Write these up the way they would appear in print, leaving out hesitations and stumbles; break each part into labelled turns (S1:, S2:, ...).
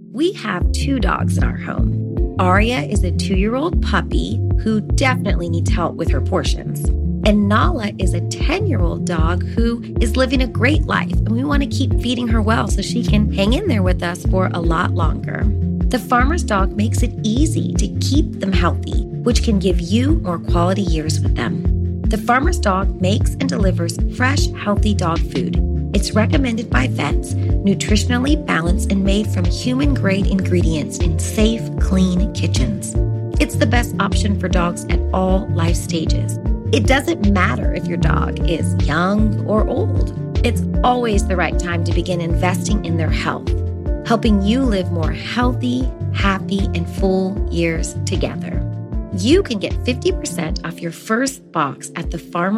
S1: We have 2 dogs in our home. Aria is a 2-year-old puppy who definitely needs help with her portions. And Nala is a 10-year-old dog who is living a great life, and we want to keep feeding her well so she can hang in there with us for a lot longer. The Farmer's Dog makes it easy to keep them healthy, which can give you more quality years with them. The Farmer's Dog makes and delivers fresh, healthy dog food. It's recommended by vets, nutritionally balanced and made from human-grade ingredients in safe, clean kitchens. It's the best option for dogs at all life stages. It doesn't matter if your dog is young or old. It's always the right time to begin investing in their health, helping you live more healthy, happy, and full years together. You can get 50% off your first box at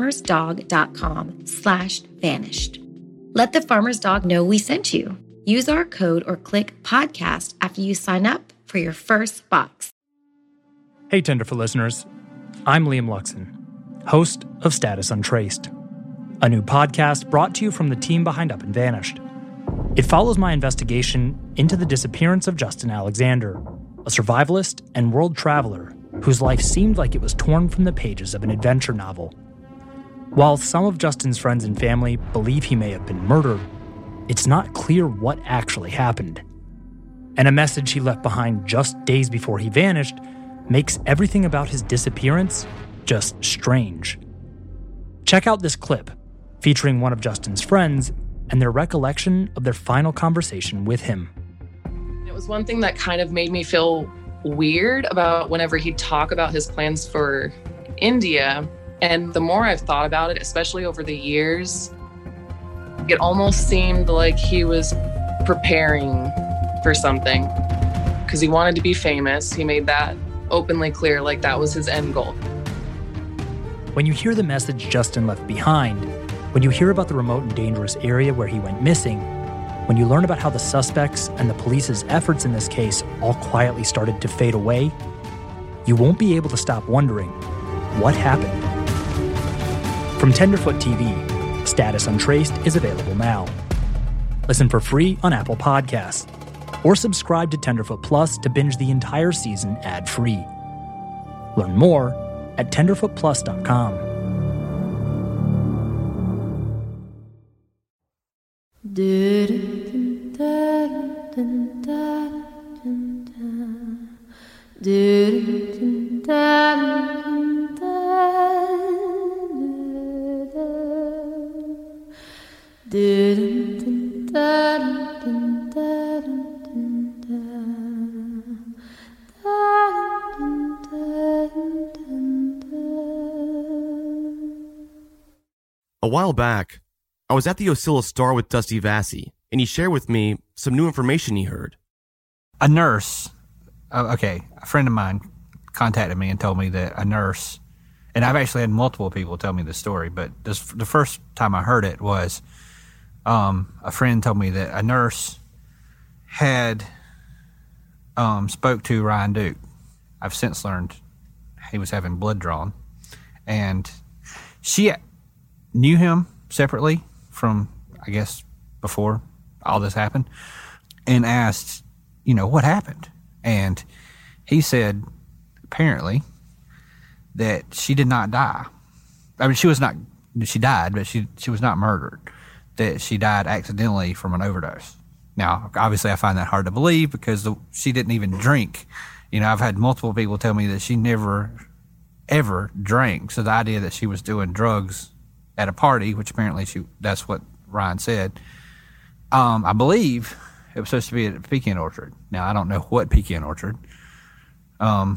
S1: thefarmersdog.com/vanished. Let the Farmer's Dog know we sent you. Use our code or click podcast after you sign up for your first box.
S2: Hey, Tenderfoot listeners. I'm Liam Luxon, host of Status Untraced, a new podcast brought to you from the team behind Up and Vanished. It follows my investigation into the disappearance of Justin Alexander, a survivalist and world traveler whose life seemed like it was torn from the pages of an adventure novel. While some of Justin's friends and family believe he may have been murdered, it's not clear what actually happened. And a message he left behind just days before he vanished makes everything about his disappearance just strange. Check out this clip featuring one of Justin's friends and their recollection of their final conversation with him.
S3: It was one thing that kind of made me feel weird about whenever he'd talk about his plans for India. And the more I've thought about it, especially over the years, it almost seemed like he was preparing for something because he wanted to be famous. He made that openly clear, like that was his end goal.
S2: When you hear the message Justin left behind, when you hear about the remote and dangerous area where he went missing, when you learn about how the suspects and the police's efforts in this case all quietly started to fade away, you won't be able to stop wondering, what happened? From Tenderfoot TV, Status Untraced is available now. Listen for free on Apple Podcasts, or subscribe to Tenderfoot Plus to binge the entire season ad-free. Learn more at tenderfootplus.com.
S4: A while back, I was at the Ocilla Star with Dusty Vassy, and he shared with me some new information he heard.
S5: A nurse, a friend of mine contacted me and told me that a nurse, and I've actually had multiple people tell me this story, but the first time I heard it was a friend told me that a nurse had spoke to Ryan Duke. I've since learned he was having blood drawn, and she knew him separately from, I guess, before all this happened, and asked, what happened? And he said, apparently, that she did not die. I mean, she died, but she was not murdered. That she died accidentally from an overdose. Now, obviously, I find that hard to believe because she didn't even drink. I've had multiple people tell me that she never, ever drank. So the idea that she was doing drugs at a party, which apparently that's what Ryan said, I believe it was supposed to be at Pecan Orchard. Now, I don't know what Pecan Orchard, but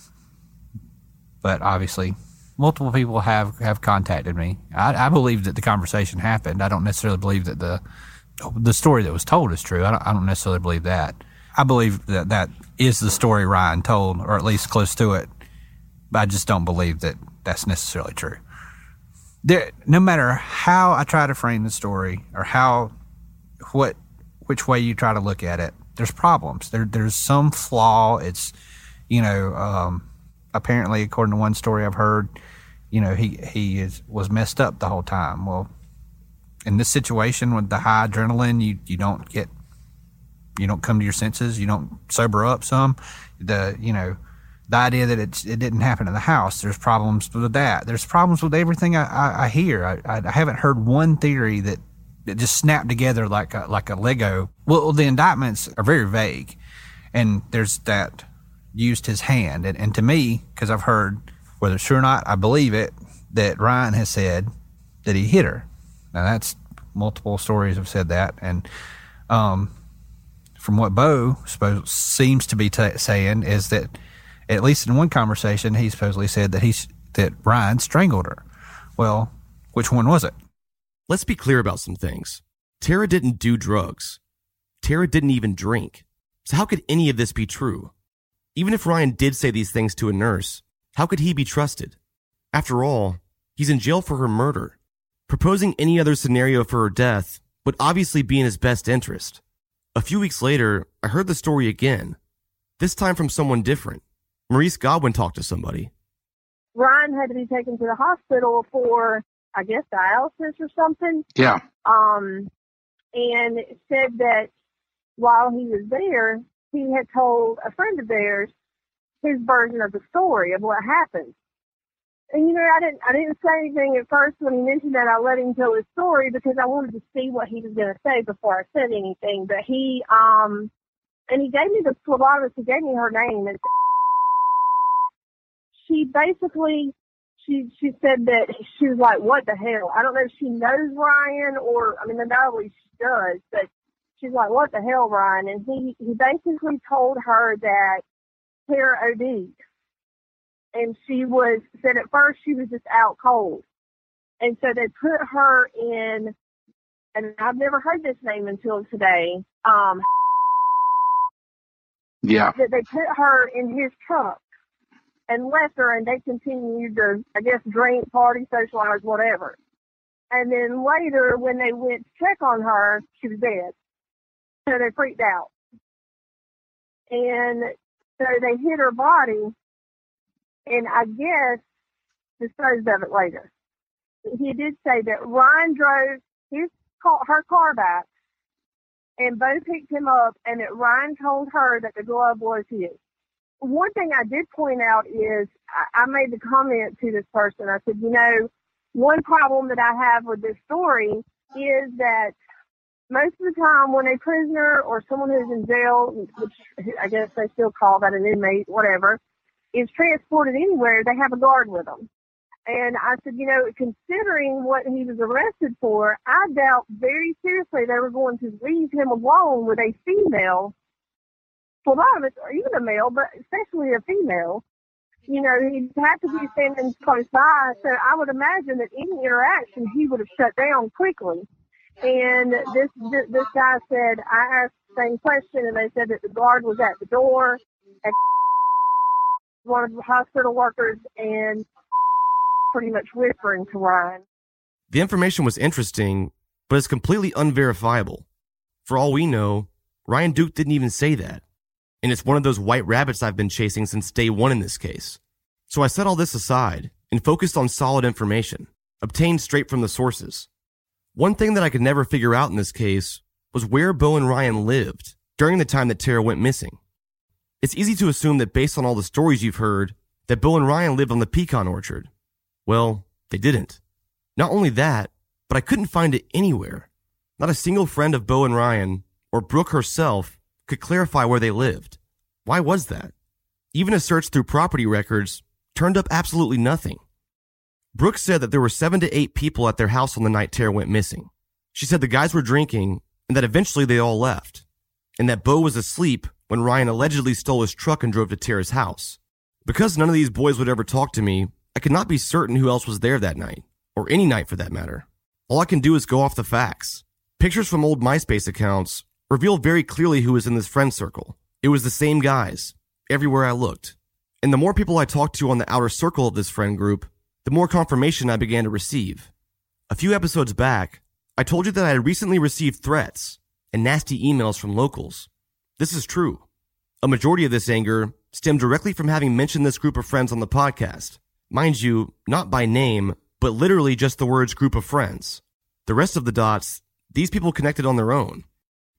S5: obviously multiple people have contacted me. I believe that the conversation happened. I don't necessarily believe that the story that was told is true. I don't necessarily believe that. I believe that is the story Ryan told, or at least close to it, but I just don't believe that that's necessarily true. No matter how I try to frame the story or which way you try to look at it, there's problems. There's some flaw. It's, apparently, according to one story I've heard, he was messed up the whole time. Well, in this situation with the high adrenaline, you don't get you don't come to your senses, you don't sober up some. The idea that it didn't happen in the house, there's problems with that. There's problems with everything I hear. I haven't heard one theory that just snapped together like a Lego. Well, the indictments are very vague, and there's that used his hand. And to me, because I've heard, whether it's true or not, I believe it, that Ryan has said that he hit her. Now, that's multiple stories have said that. And from what Bo seems to be saying is that, at least in one conversation, he supposedly said that Ryan strangled her. Well, which one was it?
S4: Let's be clear about some things. Tara didn't do drugs. Tara didn't even drink. So how could any of this be true? Even if Ryan did say these things to a nurse, how could he be trusted? After all, he's in jail for her murder. Proposing any other scenario for her death would obviously be in his best interest. A few weeks later, I heard the story again, this time from someone different. Maurice Godwin talked to somebody.
S6: Ryan had to be taken to the hospital for, I guess, dialysis or something.
S7: Yeah.
S6: And it said that while he was there, he had told a friend of theirs his version of the story of what happened. And, I didn't say anything at first when he mentioned that. I let him tell his story because I wanted to see what he was going to say before I said anything. But he gave me the phlebotomist. He gave me her name. And she basically, she said that she was like, what the hell? I don't know if she knows Ryan undoubtedly she does, but she's like, what the hell, Ryan? And he basically told her that Tara OD'd. And she said at first she was just out cold. And so they put her in, and I've never heard this name until today.
S7: Yeah.
S6: That they put her in his truck and left her, and they continued to, I guess, drink, party, socialize, whatever. And then later, when they went to check on her, she was dead. So they freaked out. And so they hid her body, and I guess disposed of it later. He did say that Ryan drove her car back, and Bo picked him up, and that Ryan told her that the glove was his. One thing I did point out is I made the comment to this person. I said, one problem that I have with this story is that most of the time when a prisoner or someone who's in jail, which I guess they still call that an inmate, whatever, is transported anywhere, they have a guard with them. And I said, considering what he was arrested for, I doubt very seriously they were going to leave him alone with a female phlebotomist, or even a male, but especially a female. He'd have to be standing close by. So I would imagine that any interaction he would have shut down quickly. And this guy said, I asked the same question, and they said that the guard was at the door, and one of the hospital workers, and pretty much whispering to Ryan.
S4: The information was interesting, but it's completely unverifiable. For all we know, Ryan Duke didn't even say that. And it's one of those white rabbits I've been chasing since day one in this case. So I set all this aside and focused on solid information, obtained straight from the sources. One thing that I could never figure out in this case was where Bo and Ryan lived during the time that Tara went missing. It's easy to assume that based on all the stories you've heard, that Bo and Ryan lived on the pecan orchard. Well, they didn't. Not only that, but I couldn't find it anywhere. Not a single friend of Bo and Ryan, or Brooke herself, could clarify where they lived. Why was that? Even a search through property records turned up absolutely nothing. Brooke said that there were 7 to 8 people at their house on the night Tara went missing. She said the guys were drinking and that eventually they all left, and that Bo was asleep when Ryan allegedly stole his truck and drove to Tara's house. Because none of these boys would ever talk to me, I could not be certain who else was there that night, or any night for that matter. All I can do is go off the facts. Pictures from old MySpace accounts reveal very clearly who was in this friend circle. It was the same guys, everywhere I looked. And the more people I talked to on the outer circle of this friend group, the more confirmation I began to receive. A few episodes back, I told you that I had recently received threats and nasty emails from locals. This is true. A majority of this anger stemmed directly from having mentioned this group of friends on the podcast. Mind you, not by name, but literally just the words group of friends. The rest of the dots, these people connected on their own.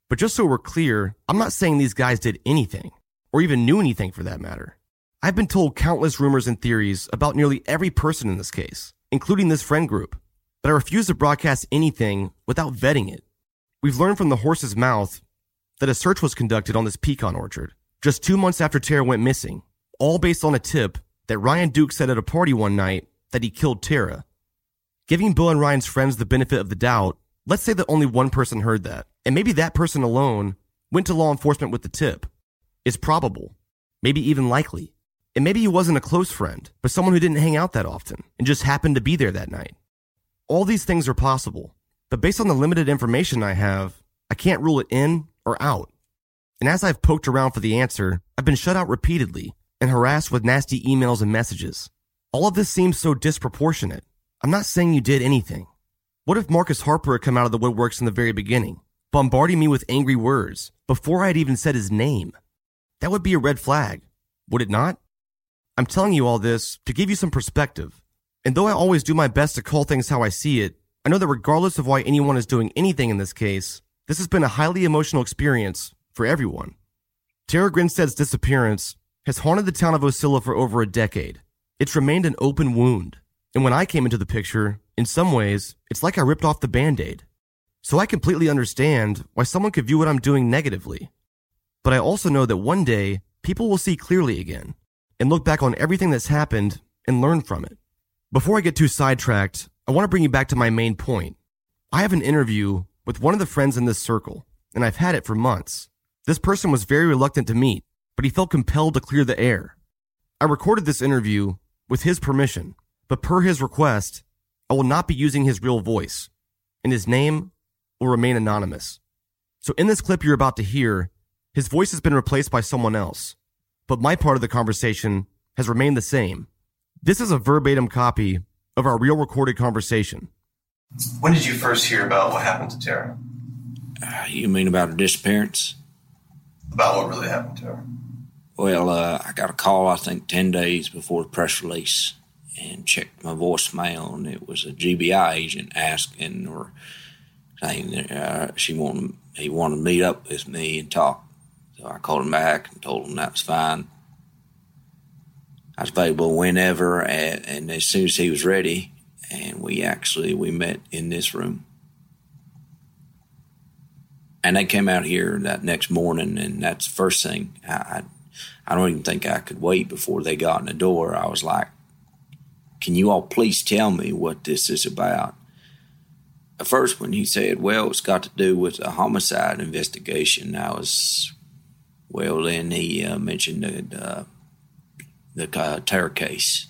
S4: But just so we're clear, I'm not saying these guys did anything, or even knew anything for that matter. I've been told countless rumors and theories about nearly every person in this case, including this friend group, but I refuse to broadcast anything without vetting it. We've learned from the horse's mouth that a search was conducted on this pecan orchard just 2 months after Tara went missing, all based on a tip that Ryan Duke said at a party one night that he killed Tara. Giving Bill and Ryan's friends the benefit of the doubt, let's say that only one person heard that, and maybe that person alone went to law enforcement with the tip. It's probable, maybe even likely. And maybe he wasn't a close friend, but someone who didn't hang out that often and just happened to be there that night. All these things are possible, but based on the limited information I have, I can't rule it in or out. And as I've poked around for the answer, I've been shut out repeatedly and harassed with nasty emails and messages. All of this seems so disproportionate. I'm not saying you did anything. What if Marcus Harper had come out of the woodworks in the very beginning, bombarding me with angry words before I had even said his name? That would be a red flag, would it not? I'm telling you all this to give you some perspective. And though I always do my best to call things how I see it, I know that regardless of why anyone is doing anything in this case, this has been a highly emotional experience for everyone. Tara Grinstead's disappearance has haunted the town of Ocilla for over a decade. It's remained an open wound. And when I came into the picture, in some ways, it's like I ripped off the Band-Aid. So I completely understand why someone could view what I'm doing negatively. But I also know that one day, people will see clearly again and look back on everything that's happened and learn from it. Before I get too sidetracked, I want to bring you back to my main point. I have an interview with one of the friends in this circle, and I've had it for months. This person was very reluctant to meet, but he felt compelled to clear the air. I recorded this interview with his permission, but per his request, I will not be using his real voice, and his name will remain anonymous. So in this clip you're about to hear, his voice has been replaced by someone else, but my part of the conversation has remained the same. This is a verbatim copy of our real recorded conversation.
S7: When did you first hear about what happened to Tara?
S8: You mean about her disappearance?
S7: About what really happened to her?
S8: Well, I got a call, I think, 10 days before the press release and checked my voicemail, and it was a GBI agent asking or saying that he wanted to meet up with me and talk. So I called him back and told him that was fine. I was available whenever, and as soon as he was ready, and we met in this room. And they came out here that next morning, and that's the first thing. I don't even think I could wait before they got in the door. I was like, can you all please tell me what this is about? At first, when he said, well, it's got to do with a homicide investigation, then he mentioned the Tara case.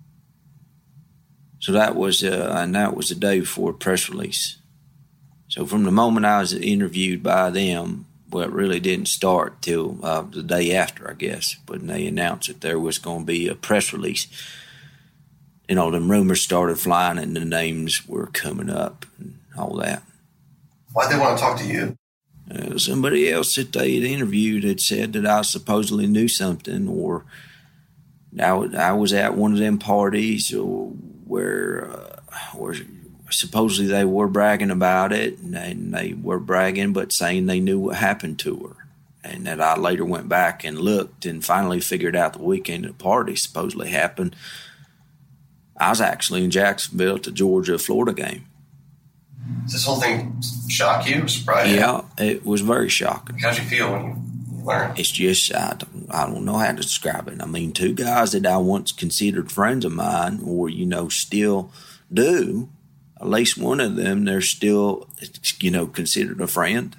S8: So that was the day before press release. So from the moment I was interviewed by them, well, it really didn't start till the day after, I guess, when they announced that there was going to be a press release. You know, them rumors started flying and the names were coming up and all that.
S7: Why'd they want to talk to you?
S8: Somebody else that they had interviewed had said that I supposedly knew something, or I was at one of them parties where supposedly they were bragging about it, and they were bragging but saying they knew what happened to her, and that I later went back and looked and finally figured out the weekend the party supposedly happened. I was actually in Jacksonville at the Georgia-Florida game.
S7: Does this whole thing shock you or surprise you?
S8: Yeah, it was very shocking.
S7: How'd you feel when you learned?
S8: It's just, I don't know how to describe it. I mean, two guys that I once considered friends of mine, or, still do, at least one of them, they're still, considered a friend.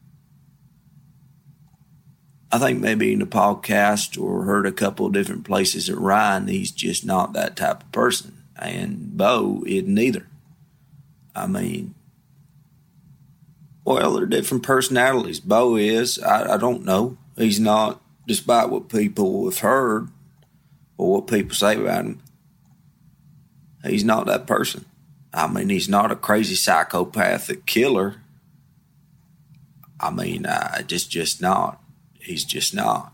S8: I think maybe in the podcast or heard a couple of different places that Ryan, he's just not that type of person. And Bo isn't either. I mean, well, they're different personalities. Bo is, I don't know. He's not, despite what people have heard or what people say about him, he's not that person. I mean, he's not a crazy psychopathic killer. I mean, just not. He's just not.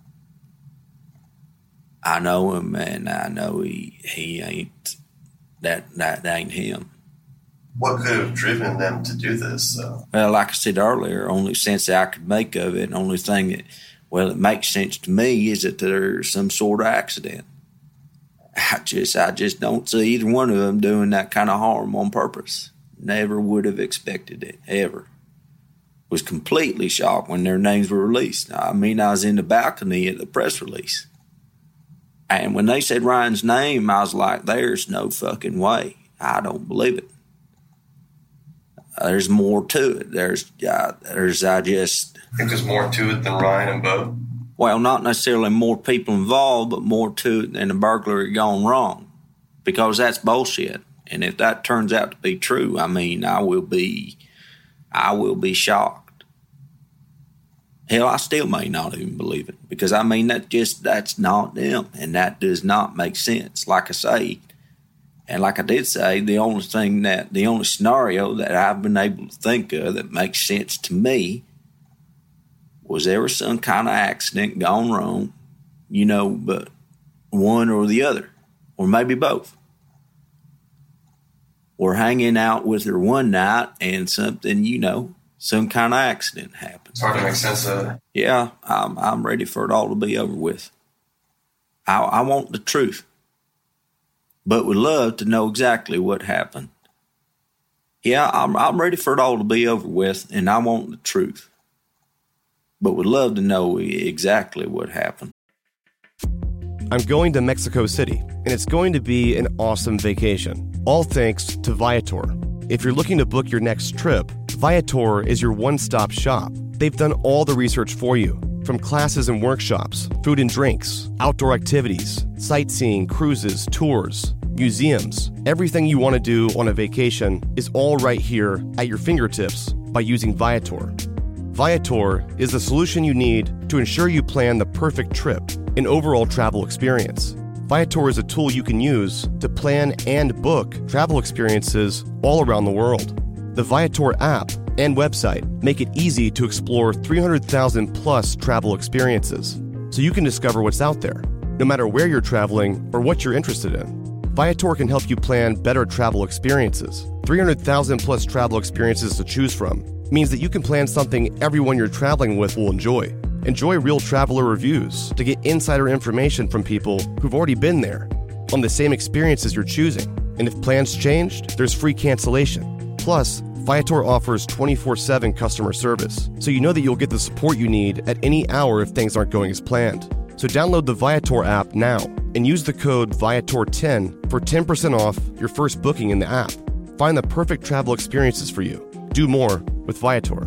S8: I know him, and I know he ain't, that ain't him.
S7: What could have driven them to do this?
S8: Well, like I said earlier, only sense that I could make of it, and only thing that, well, it makes sense to me is that there's some sort of accident. I just don't see either one of them doing that kind of harm on purpose. Never would have expected it, ever. Was completely shocked when their names were released. I mean, I was in the balcony at the press release. And when they said Ryan's name, I was like, there's no fucking way. I don't believe it. There's more to it.
S7: I think there's more to it than Ryan and Bo.
S8: Well, not necessarily more people involved, but more to it than a burglary gone wrong. Because that's bullshit. And if that turns out to be true, I mean, I will be shocked. Hell, I still may not even believe it. Because, I mean, that's not them. And that does not make sense. Like I say, and like I did say, the only scenario that I've been able to think of that makes sense to me was there was some kind of accident gone wrong, but one or the other, or maybe both. Or hanging out with her one night and something, some kind of accident happened.
S7: It's hard to make sense of it.
S8: Yeah, I'm ready for it all to be over with. I want the truth, but would love to know exactly what happened. Yeah, I'm ready for it all to be over with, and I want the truth, but would love to know exactly what happened.
S4: I'm going to Mexico City, and it's going to be an awesome vacation. All thanks to Viator. If you're looking to book your next trip, Viator is your one-stop shop. They've done all the research for you, from classes and workshops, food and drinks, outdoor activities, sightseeing, cruises, tours, museums. Everything you want to do on a vacation is all right here at your fingertips by using Viator. Viator is the solution you need to ensure you plan the perfect trip and overall travel experience. Viator is a tool you can use to plan and book travel experiences all around the world. The Viator app and website make it easy to explore 300,000 plus travel experiences, so you can discover what's out there, no matter where you're traveling or what you're interested in. Viator can help you plan better travel experiences. 300,000 plus travel experiences to choose from means that you can plan something everyone you're traveling with will enjoy. Enjoy real traveler reviews to get insider information from people who've already been there on the same experiences you're choosing. And if plans changed, there's free cancellation. Plus, Viator offers 24/7 customer service, so you know that you'll get the support you need at any hour if things aren't going as planned. So download the Viator app now and use the code Viator10 for 10% off your first booking in the app. Find the perfect travel experiences for you. Do more with Viator.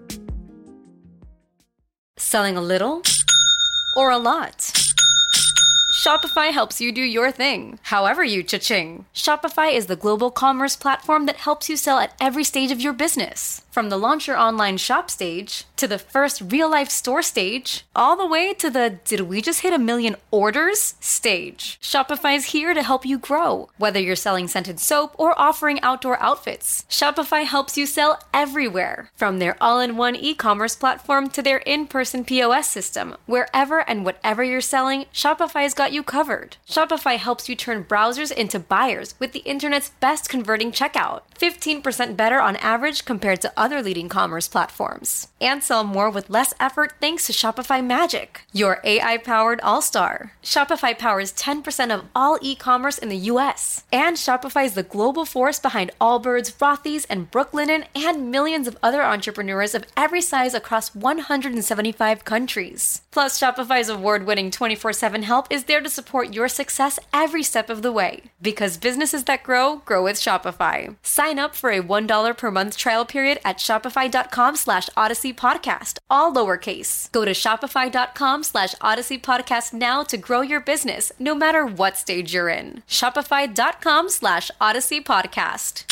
S9: Selling a little or a lot? Shopify helps you do your thing, however you cha-ching. Shopify is the global commerce platform that helps you sell at every stage of your business. From the launch your online shop stage, to the first real-life store stage, all the way to the did we just hit 1 million orders stage. Shopify is here to help you grow. Whether you're selling scented soap or offering outdoor outfits, Shopify helps you sell everywhere. From their all-in-one e-commerce platform to their in-person POS system, wherever and whatever you're selling, Shopify's got you covered. Shopify helps you turn browsers into buyers with the internet's best converting checkout. 15% better on average compared to other leading commerce platforms. And sell more with less effort thanks to Shopify Magic, your AI-powered all-star. Shopify powers 10% of all e-commerce in the US. And Shopify is the global force behind Allbirds, Rothy's, and Brooklinen, and millions of other entrepreneurs of every size across 175 countries. Plus, Shopify's award-winning 24/7 help is there to support your success every step of the way. Because businesses that grow, grow with Shopify. Sign up for a $1 per month trial period at shopify.com/Odyssey Podcast, all lowercase. Go to shopify.com/Odyssey Podcast now to grow your business, no matter what stage you're in. Shopify.com/Odyssey Podcast.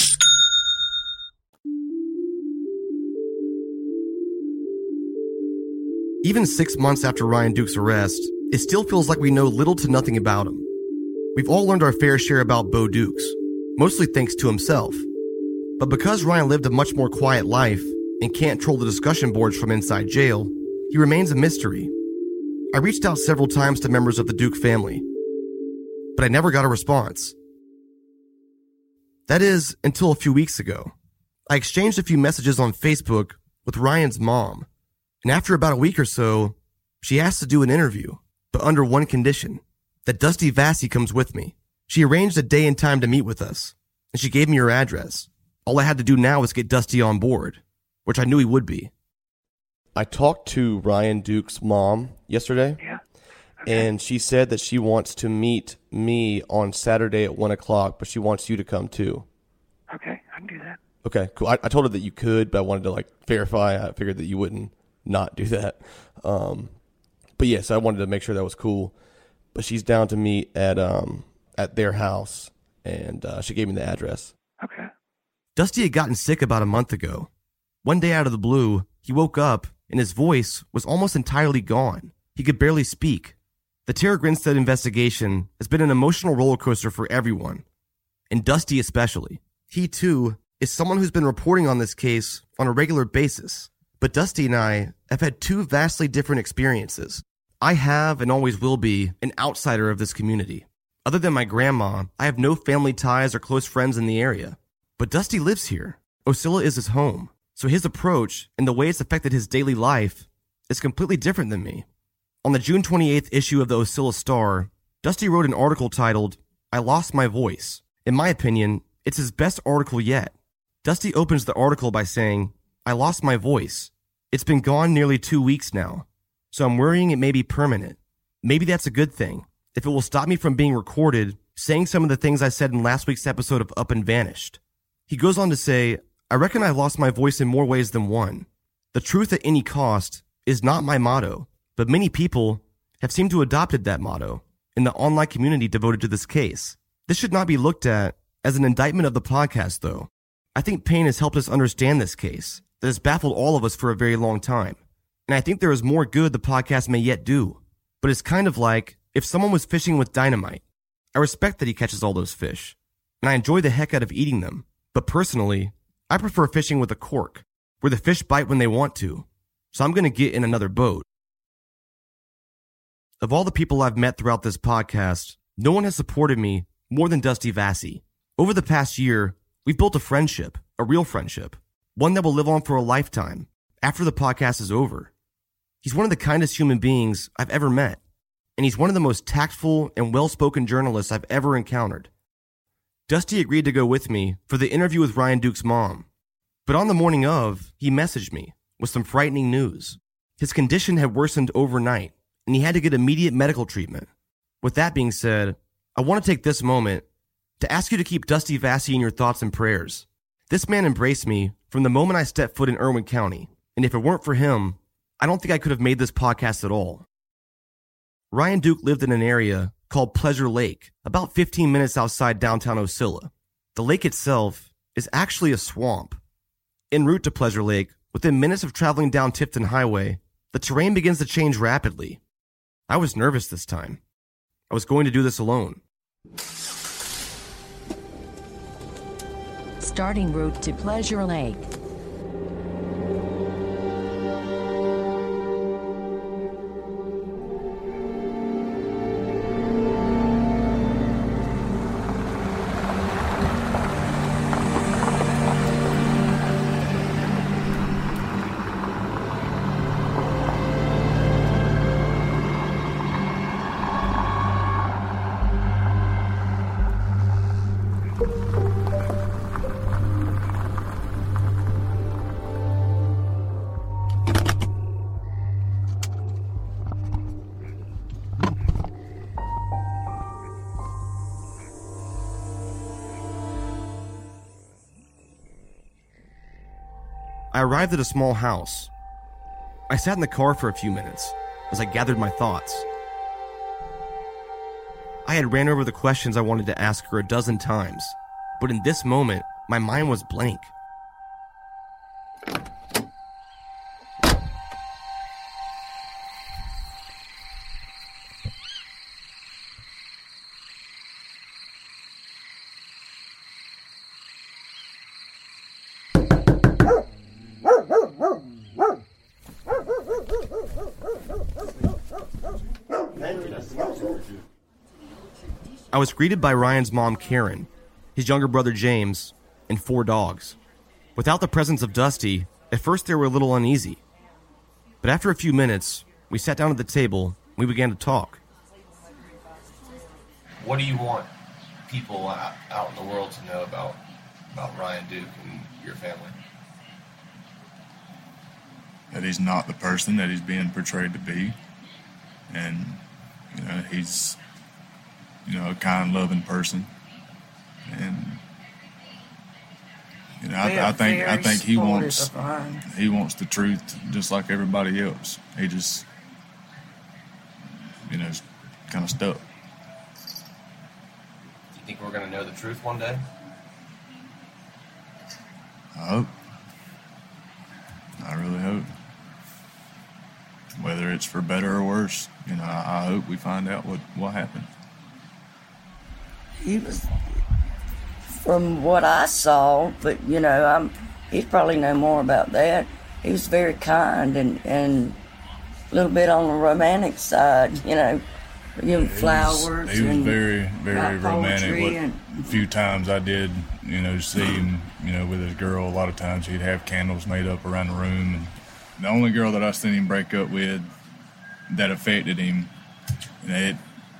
S4: Even 6 months after Ryan Duke's arrest, it still feels like we know little to nothing about him. We've all learned our fair share about Bo Dukes, mostly thanks to himself. But because Ryan lived a much more quiet life and can't troll the discussion boards from inside jail, he remains a mystery. I reached out several times to members of the Duke family, but I never got a response. That is, until a few weeks ago. I exchanged a few messages on Facebook with Ryan's mom, and after about a week or so, she asked to do an interview, but under one condition, that Dusty Vassy comes with me. She arranged a day and time to meet with us, and she gave me her address. All I had to do now was get Dusty on board, which I knew he would be. I talked to Ryan Duke's mom yesterday, and she said that she wants to meet me on Saturday at 1 o'clock, but she wants you to come too.
S10: Okay, I can do that.
S4: Okay, cool. I told her that you could, but I wanted to verify. I figured that you wouldn't not do that. But yes, I wanted to make sure that was cool. But she's down to meet at their house, and she gave me the address.
S10: Okay.
S4: Dusty had gotten sick about a month ago. One day out of the blue, he woke up, and his voice was almost entirely gone. He could barely speak. The Tara Grinstead investigation has been an emotional roller coaster for everyone, and Dusty especially. He, too, is someone who's been reporting on this case on a regular basis. But Dusty and I have had two vastly different experiences. I have and always will be an outsider of this community. Other than my grandma, I have no family ties or close friends in the area. But Dusty lives here. Ocilla is his home. So his approach and the way it's affected his daily life is completely different than me. On the June 28th issue of the Ocilla Star, Dusty wrote an article titled, "I Lost My Voice." In my opinion, it's his best article yet. Dusty opens the article by saying, "I lost my voice. It's been gone nearly 2 weeks now, so I'm worrying it may be permanent. Maybe that's a good thing, if it will stop me from being recorded, saying some of the things I said in last week's episode of Up and Vanished." He goes on to say, "I reckon I lost my voice in more ways than one. The truth at any cost is not my motto, but many people have seemed to have adopted that motto in the online community devoted to this case. This should not be looked at as an indictment of the podcast, though. I think pain has helped us understand this case that has baffled all of us for a very long time. And I think there is more good the podcast may yet do. But it's kind of like if someone was fishing with dynamite. I respect that he catches all those fish, and I enjoy the heck out of eating them. But personally, I prefer fishing with a cork, where the fish bite when they want to. So I'm going to get in another boat." Of all the people I've met throughout this podcast, no one has supported me more than Dusty Vassy. Over the past year, we've built a friendship, a real friendship, one that will live on for a lifetime after the podcast is over. He's one of the kindest human beings I've ever met, and he's one of the most tactful and well-spoken journalists I've ever encountered. Dusty agreed to go with me for the interview with Ryan Duke's mom, but on the morning of, he messaged me with some frightening news. His condition had worsened overnight, and he had to get immediate medical treatment. With that being said, I want to take this moment to ask you to keep Dusty Vassy in your thoughts and prayers. This man embraced me from the moment I stepped foot in Irwin County, and if it weren't for him, I don't think I could have made this podcast at all. Ryan Duke lived in an area called Pleasure Lake, about 15 minutes outside downtown Ocilla. The lake itself is actually a swamp. En route to Pleasure Lake, within minutes of traveling down Tifton Highway, the terrain begins to change rapidly. I was nervous this time. I was going to do this alone.
S11: Starting route to Pleasure Lake.
S4: I arrived at a small house. I sat in the car for a few minutes as I gathered my thoughts. I had ran over the questions I wanted to ask her a dozen times, but in this moment, my mind was blank. I was greeted by Ryan's mom, Karen, his younger brother James, and 4 dogs. Without the presence of Dusty, at first they were a little uneasy. But after a few minutes, we sat down at the table and we began to talk.
S7: What do you want people out in the world to know about Ryan Duke and your family?
S12: That he's not the person that he's being portrayed to be. And, he's, a kind, loving person. And, I think he wants the truth just like everybody else. He just, is kind of stuck.
S7: Do you think we're going to know the truth one day?
S12: I hope. I really hope. Whether it's for better or worse, I hope we find out what happened.
S13: He was, from what I saw, but he'd probably know more about that. He was very kind and a little bit on the romantic side, flowers.
S12: He was very, very romantic. A few times I did, see him, with his girl. A lot of times he'd have candles made up around the room. And the only girl that I seen him break up with that affected him, I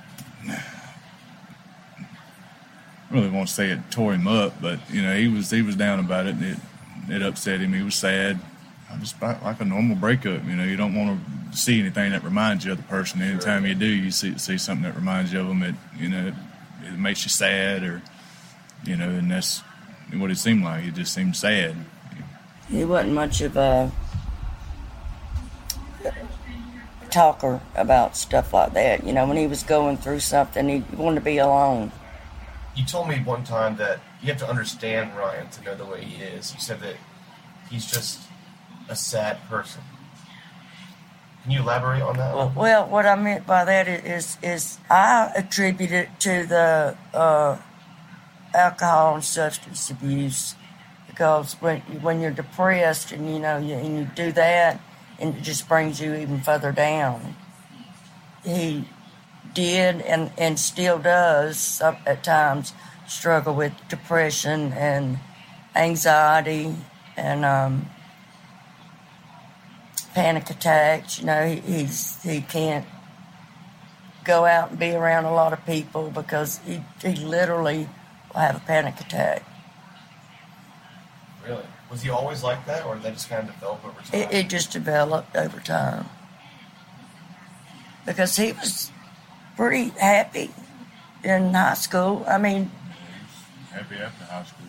S12: really won't say it tore him up, but he was down about it, and it upset him. He was sad. Just like a normal breakup, you don't want to see anything that reminds you of the person. Anytime you do, you see something that reminds you of them. It makes you sad, or and that's what it seemed like. He just seemed sad.
S13: He wasn't much of a talker about stuff like that. When he was going through something, he wanted to be alone.
S7: You told me one time that you have to understand Ryan to know the way he is. You said that he's just a sad person. Can you elaborate on that?
S13: Well, what I meant by that is I attribute it to the alcohol and substance abuse, because when you're depressed and you do that, and it just brings you even further down. He did and still does at times struggle with depression and anxiety and panic attacks. He can't go out and be around a lot of people because he literally will have a panic attack.
S7: Really? Was he always like that, or did that just kind of develop over time?
S13: It just developed over time. Because he was pretty happy in high school.
S12: Happy after high school.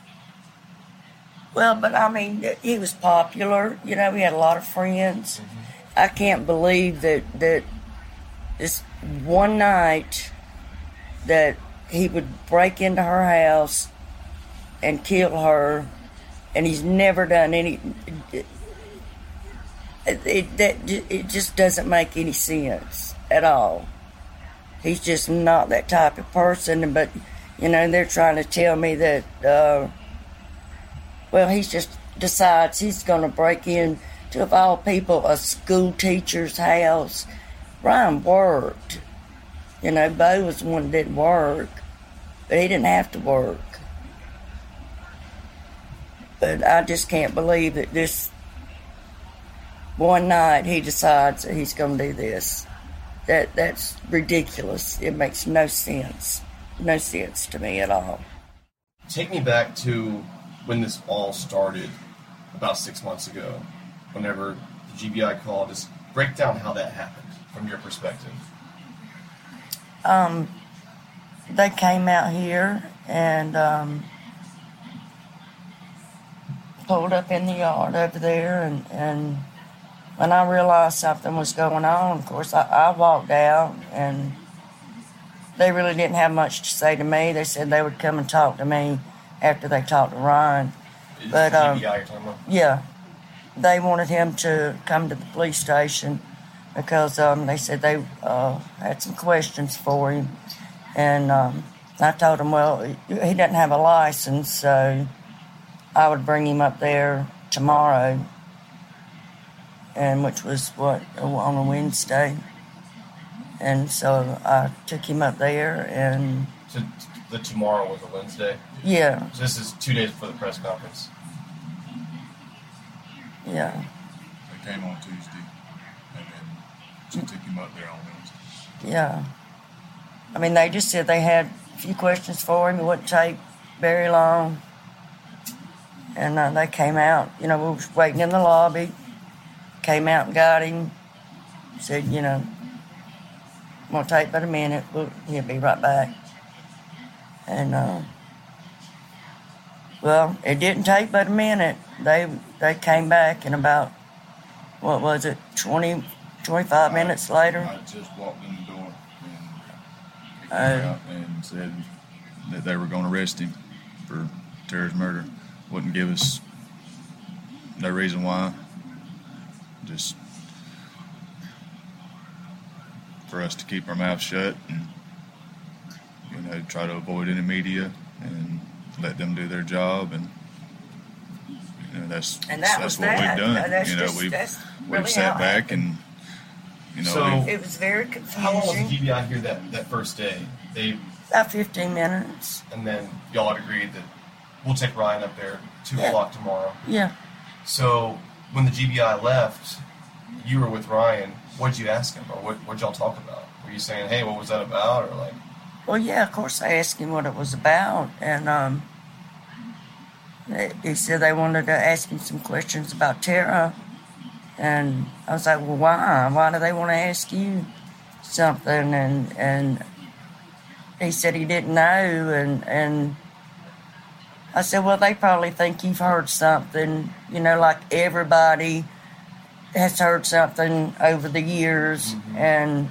S13: Well, but he was popular. We had a lot of friends. Mm-hmm. I can't believe that this one night that he would break into her house and kill her, and he's never done any. It just doesn't make any sense at all. He's just not that type of person. But they're trying to tell me that he just decides he's going to break into, of all people, a school teacher's house. Ryan worked. Bo was the one that didn't work, but he didn't have to work. But I just can't believe that this one night he decides that he's going to do this. That's ridiculous. It makes no sense. No sense to me at all.
S7: Take me back to when this all started about 6 months ago, whenever the GBI called. Just break down how that happened from your perspective.
S13: They came out here and pulled up in the yard over there, and when I realized something was going on, of course, I walked out, and they really didn't have much to say to me. They said they would come and talk to me after they talked to Ryan. But
S7: GBI you're talking about?
S13: Yeah, they wanted him to come to the police station because they said they had some questions for him, and I told him, well, he doesn't have a license, so I would bring him up there tomorrow, and which was on a Wednesday. And so I took him up there, and
S7: So the tomorrow was a Wednesday?
S13: Yeah.
S7: So this is 2 days before the press conference.
S13: Yeah.
S12: They came on Tuesday, and then she took him up there on Wednesday.
S13: Yeah. I mean, they just said they had a few questions for him. It wouldn't take very long. And they came out. You know, we were waiting in the lobby. Came out and got him. Said, you know, won't take but a minute. He'll be right back. And, well, it didn't take but a minute. They came back in about, what was it, 25 minutes later?
S12: I just walked in the door and he came out and said that they were going to arrest him for terrorist murder. Wouldn't give us no reason why. Just for us to keep our mouths shut and, you know, try to avoid any media and let them do their job. And, you know, that's what we've done. You know, we've sat back and, you know.
S7: So
S13: it was very confusing.
S7: How long was the GBI here that first day?
S13: About 15 minutes.
S7: And then y'all had agreed that we'll take Ryan up there 2 o'clock tomorrow.
S13: Yeah.
S7: So when the GBI left, you were with Ryan. What'd you ask him, or what'd y'all talk about? Were you saying, "Hey, what was that about?" Or like?
S13: Well, yeah, of course I asked him what it was about, and he said they wanted to ask him some questions about Tara, and I was like, "Well, why? Why do they want to ask you something?" And he said he didn't know, and I said, "Well, they probably think you've heard something, you know, like everybody has heard something over the years," and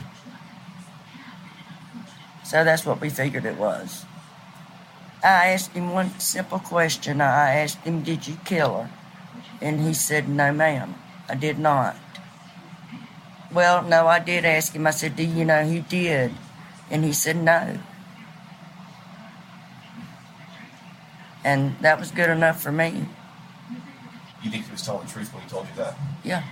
S13: so that's what we figured it was. I asked him one simple question. I asked him, "Did you kill her?" And he said, "No, ma'am, I did not." Well, no, I did ask him. I said, "Do you know who did?" And he said, "No." And that was good enough for me.
S7: You think he was telling the truth when he told you that?
S13: Yeah.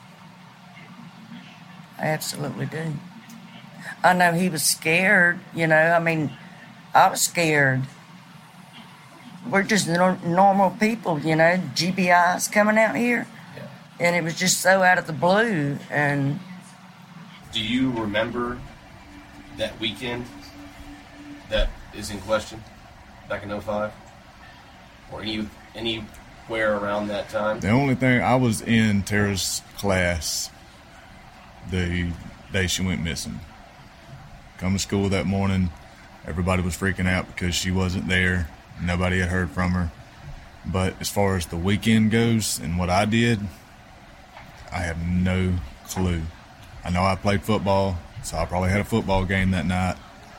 S13: I absolutely do. I know he was scared, you know. I mean, I was scared. We're just normal people, you know. GBI's coming out here.
S7: Yeah.
S13: And it was just so out of the blue. And
S7: do you remember that weekend that is in question back in 05? Or anywhere around that time?
S12: The only thing, I was in Tara's class the day she went missing. Come to school that morning, everybody was freaking out because she wasn't there. Nobody had heard from her. But as far as the weekend goes and what I did, I have no clue. I know I played football, so I probably had a football game that night.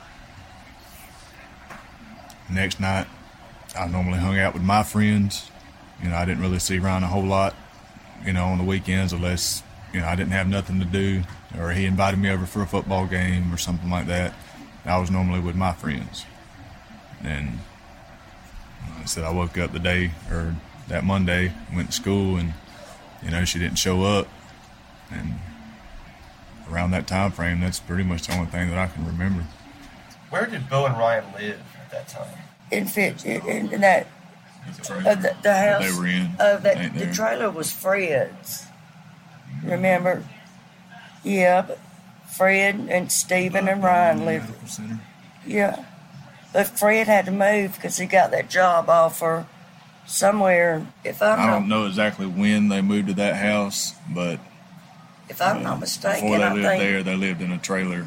S12: Next night, I normally hung out with my friends. You know, I didn't really see Ryan a whole lot, you know, on the weekends unless, you know, I didn't have nothing to do or he invited me over for a football game or something like that. I was normally with my friends. And like I said, I woke up that Monday, went to school, and, you know, she didn't show up. And around that time frame, that's pretty much the only thing that I can remember.
S7: Where did Bo and Ryan live at that time?
S13: in that the house
S12: they were in.
S13: The trailer was Fred's. Remember? Yeah, but Fred and Stephen and Ryan lived. Yeah, but Fred had to move because he got that job offer somewhere.
S12: I don't know exactly when they moved to that house, but
S13: if I'm not mistaken,
S12: before they lived there, they lived in a trailer.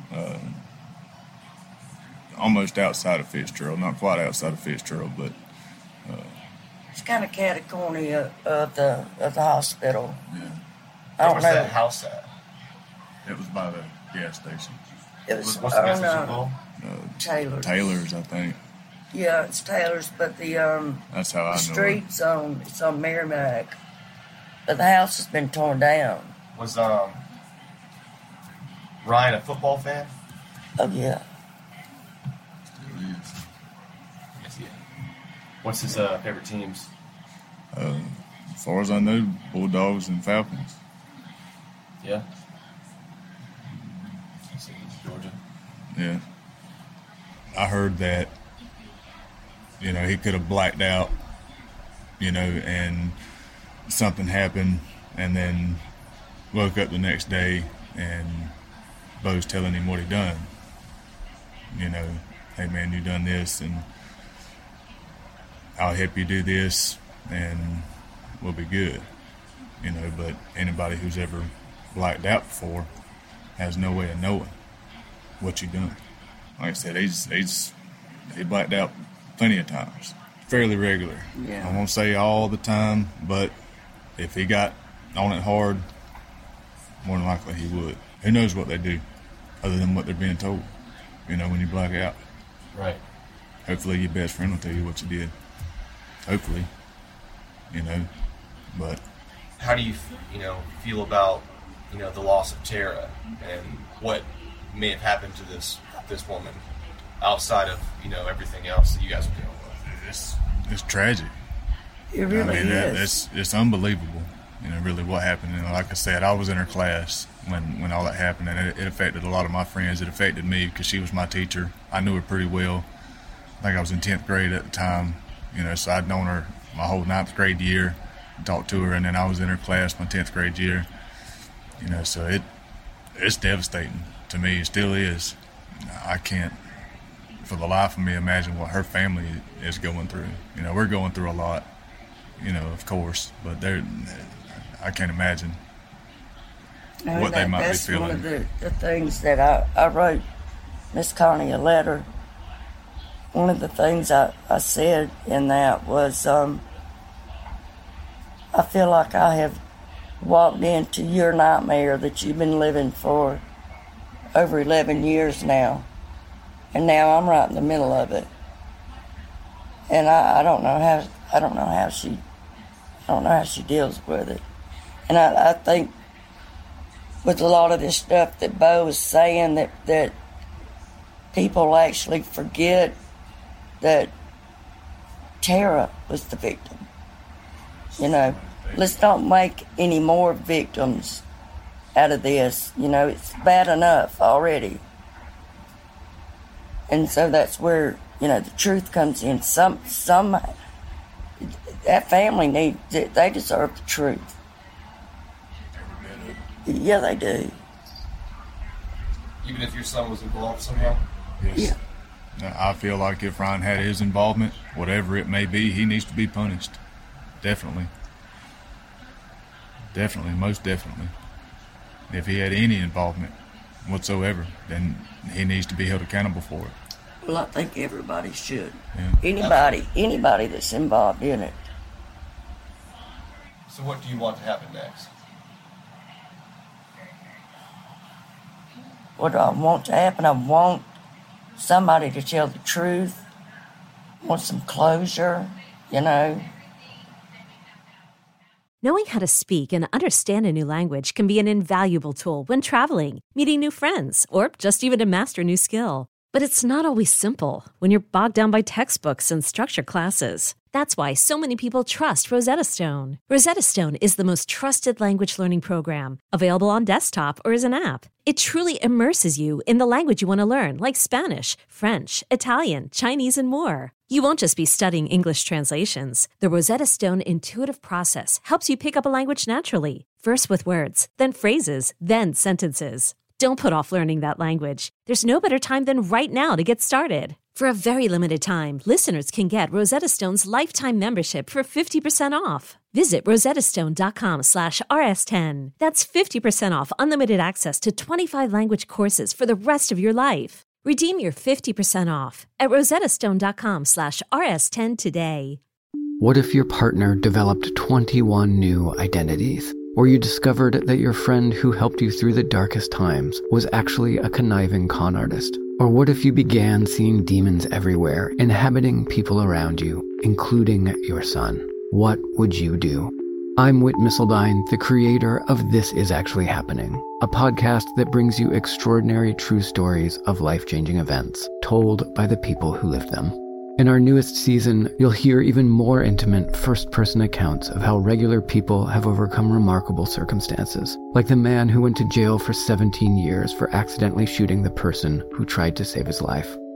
S12: Almost outside of Fitzgerald, not quite outside of Fitzgerald, but
S13: it's kind of catty-corny of the hospital.
S12: Yeah.
S7: Where was that house at?
S12: It was by the gas station.
S13: It was
S7: What's the gas station called?
S13: Taylor's.
S12: Taylor's, I think.
S13: Yeah, it's Taylor's, but
S12: that's how I know
S13: street's it's on Merrimack, but the house has been torn down.
S7: Was Ryan a football fan?
S13: Oh yeah.
S7: What's his favorite teams?
S12: As far as I know, Bulldogs and Falcons.
S7: Yeah. Georgia.
S12: Yeah. I heard that you know, he could have blacked out, you know, and something happened, and then woke up the next day and Bo's telling him what he done. You know, hey man, you done this, and I'll help you do this, and we'll be good. You know, but anybody who's ever blacked out before has no way of knowing what you done. Like I said, he blacked out plenty of times, fairly regular.
S13: Yeah.
S12: I won't say all the time, but if he got on it hard, more than likely he would. Who knows what they do other than what they're being told, you know, when you black out.
S7: Right.
S12: Hopefully your best friend will tell you what you did. Hopefully, you know, but.
S7: How do you, you know, feel about, you know, the loss of Tara and what may have happened to this woman outside of, you know, everything else that you guys are dealing with?
S12: It's tragic.
S13: It really
S12: is. It's unbelievable, you know, really what happened. And like I said, I was in her class when all that happened, and it affected a lot of my friends. It affected me because she was my teacher. I knew her pretty well. I think I was in 10th grade at the time, you know, so I'd known her my whole 9th grade year, talked to her, and then I was in her class my 10th grade year, you know, so it's devastating to me. It still is. I can't, for the life of me, imagine what her family is going through. You know, we're going through a lot, you know, of course, but I can't imagine what they might be feeling.
S13: That's one of the things that I wrote Miss Connie a letter. One of the things I said in that was, I feel like I have walked into your nightmare that you've been living for over 11 years now, and now I'm right in the middle of it. And I don't know how she deals with it. And I think with a lot of this stuff that Bo is saying, that people actually forget that Tara was the victim. You know, let's not make any more victims out of this. You know, it's bad enough already. And so that's where, you know, the truth comes in. That family they deserve the truth. Yeah, they do.
S7: Even if your son was involved somehow?
S12: Yes.
S13: Yeah.
S12: I feel like if Ryan had his involvement, whatever it may be, he needs to be punished. Definitely. Definitely, most definitely. If he had any involvement whatsoever, then he needs to be held accountable for it.
S13: Well, I think everybody should.
S12: Yeah.
S13: Anybody that's involved in it.
S7: So what do you want to happen next?
S13: What do I want to happen? I want somebody to tell the truth. I want some closure, you know.
S14: Knowing how to speak and understand a new language can be an invaluable tool when traveling, meeting new friends, or just even to master a new skill. But it's not always simple when you're bogged down by textbooks and structured classes. That's why so many people trust Rosetta Stone. Rosetta Stone is the most trusted language learning program, available on desktop or as an app. It truly immerses you in the language you want to learn, like Spanish, French, Italian, Chinese, and more. You won't just be studying English translations. The Rosetta Stone intuitive process helps you pick up a language naturally, first with words, then phrases, then sentences. Don't put off learning that language. There's no better time than right now to get started. For a very limited time, listeners can get Rosetta Stone's lifetime membership for 50% off. Visit rosettastone.com/rs10. That's 50% off unlimited access to 25 language courses for the rest of your life. Redeem your 50% off at rosettastone.com/rs10 today.
S15: What if your partner developed 21 new identities? Or you discovered that your friend who helped you through the darkest times was actually a conniving con artist? Or what if you began seeing demons everywhere, inhabiting people around you, including your son? What would you do? I'm Whit Missildine, the creator of This Is Actually Happening, a podcast that brings you extraordinary true stories of life-changing events told by the people who lived them. In our newest season, you'll hear even more intimate first-person accounts of how regular people have overcome remarkable circumstances, like the man who went to jail for 17 years for accidentally shooting the person who tried to save his life.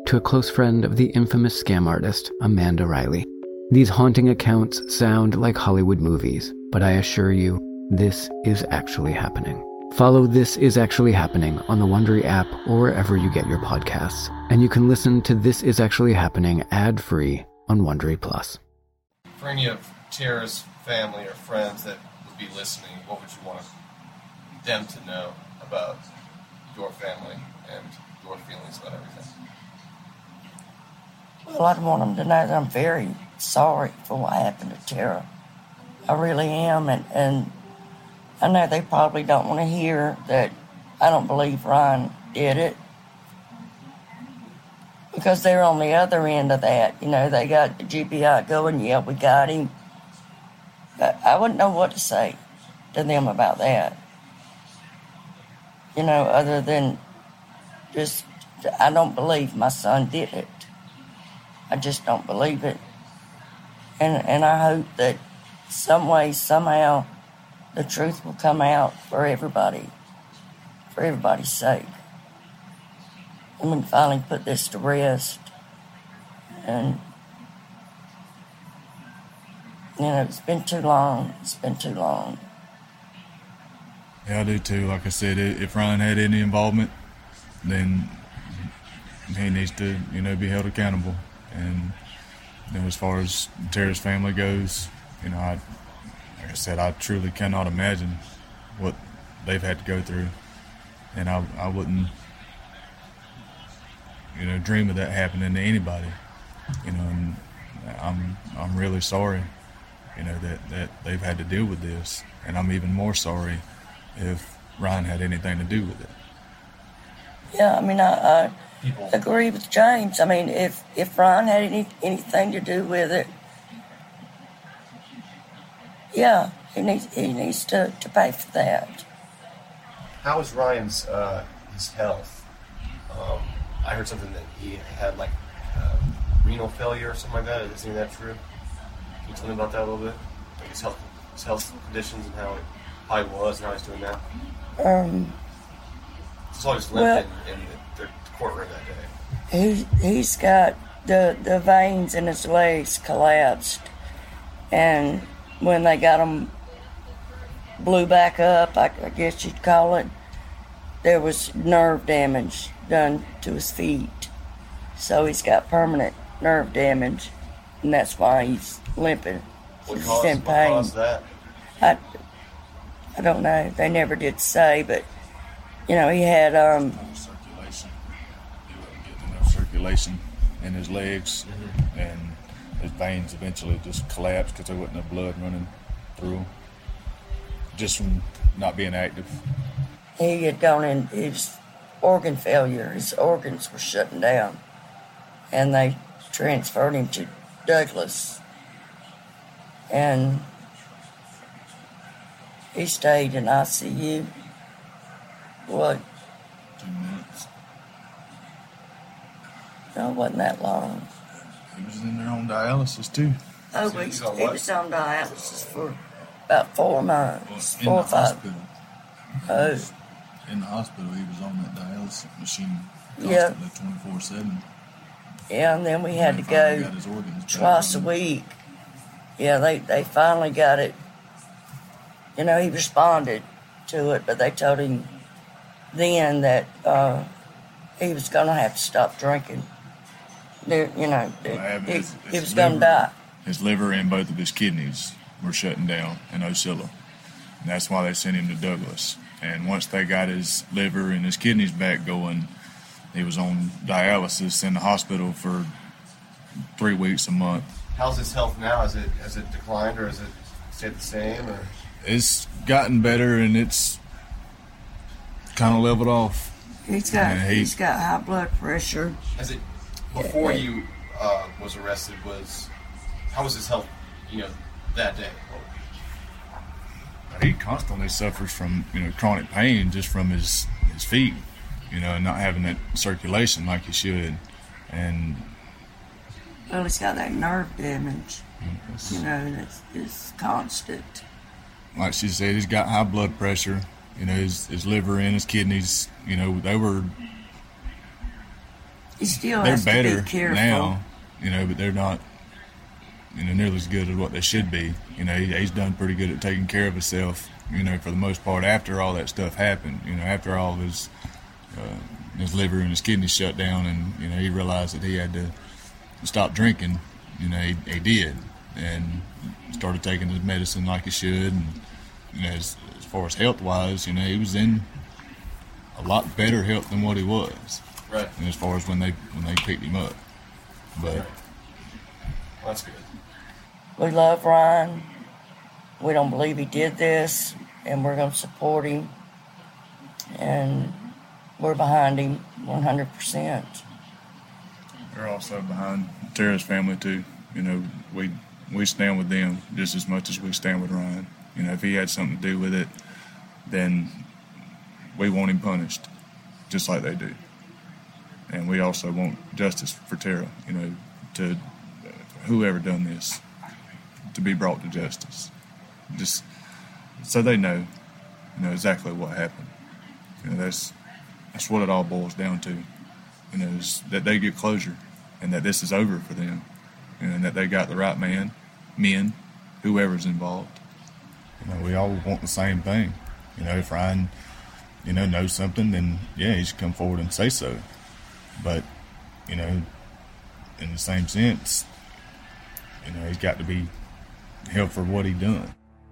S15: to a close friend of the infamous scam artist, Amanda Riley. These haunting accounts sound like Hollywood movies, but I assure you, this is actually happening. Follow This Is Actually Happening on the Wondery app or wherever you get your podcasts. And you can listen to This Is Actually Happening ad-free on Wondery Plus.
S7: For any of Tara's family or friends that would be listening, what would you want them to know about your family and your feelings about everything?
S13: Well, I'd want them to know that I'm very sorry for what happened to Tara. I really am, and I know they probably don't want to hear that I don't believe Ryan did it, because they're on the other end of that. You know, they got the GBI going, yeah, we got him. But I wouldn't know what to say to them about that. You know, other than just, I don't believe my son did it. I just don't believe it. And I hope that some way, somehow, the truth will come out for everybody's sake. And we can finally put this to rest. And, you know, it's been too long. It's been too long.
S12: Yeah, I do too. Like I said, if Ryan had any involvement, then he needs to, you know, be held accountable. And, you know, as far as Tara's family goes, you know, like I said, I truly cannot imagine what they've had to go through. And I wouldn't, you know, dream of that happening to anybody. You know, and I'm really sorry, you know, that they've had to deal with this. And I'm even more sorry if Ryan had anything to do with it.
S13: Yeah, I mean, I agree with James. I mean, if Ryan had anything to do with it, yeah, he needs to pay for that.
S7: How is Ryan's his health? I heard something that he had like renal failure or something like that. Isn't that true? Can you tell me about that a little bit? Like his health conditions and how he was and how he's doing now. Just always limped in the courtroom that day.
S13: He's got the veins in his legs collapsed, and when they got him blew back up, I guess you'd call it, there was nerve damage done to his feet. So he's got permanent nerve damage, and that's why he's limping.
S7: What
S13: He's in pain.
S7: caused that?
S13: I don't know. They never did say, but, you know, he had...
S12: circulation. He wasn't getting enough circulation in his legs, and his veins eventually just collapsed because there wasn't enough blood running through them, just from not being active.
S13: He had gone in his organ failure. His organs were shutting down, and they transferred him to Douglas. And he stayed in ICU, what?
S12: 2 minutes.
S13: No, it wasn't that long.
S12: He was in there on dialysis too.
S13: Oh, he was on dialysis for about 4 months, 4 or 5.
S12: Hospital.
S13: Oh.
S12: In the hospital, he was on that dialysis machine
S13: Yeah.
S12: constantly 24/7.
S13: Yeah, and then we had to go twice a week. Yeah, they finally got it. You know, he responded to it, but they told him then that he was going to have to stop drinking. You know, he was going to die.
S12: His liver and both of his kidneys were shutting down in Ocilla. And that's why they sent him to Douglas. And once they got his liver and his kidneys back going, he was on dialysis in the hospital for 3 weeks a month.
S7: How's his health now? Has it declined or has it stayed the same? Or?
S12: It's gotten better and it's kind of leveled off.
S13: He's got high blood pressure.
S7: Has it before you was arrested? How was his health? You know, that day.
S12: He constantly suffers from chronic pain just from his feet, and not having that circulation like he should, and
S13: well, he's got that nerve damage. It's constant.
S12: Like she said, he's got high blood pressure. His liver and his kidneys, they were
S13: He still
S12: they're
S13: has
S12: better
S13: to be careful.
S12: now, but they're not, nearly as good as what they should be. He's done pretty good at taking care of himself, for the most part, after all that stuff happened, after all his liver and his kidneys shut down, and, he realized that he had to stop drinking, he did, and started taking his medicine like he should, and, as far as health-wise, he was in a lot better health than what he was.
S7: Right.
S12: And as far as when they picked him up. But
S7: well, that's good.
S13: We love Ryan. We don't believe he did this, and we're going to support him. And we're behind him 100%.
S12: We're also behind Tara's family too. We stand with them just as much as we stand with Ryan. If he had something to do with it, then we want him punished, just like they do. And we also want justice for Tara, to whoever done this, to be brought to justice. Just so they know, exactly what happened. That's what it all boils down to. Is that they get closure, and that this is over for them, and that they got the right men, whoever's involved. We all want the same thing. If Ryan, knows something, then yeah, he should come forward and say so. But, in the same sense, he's got to be held for what he done.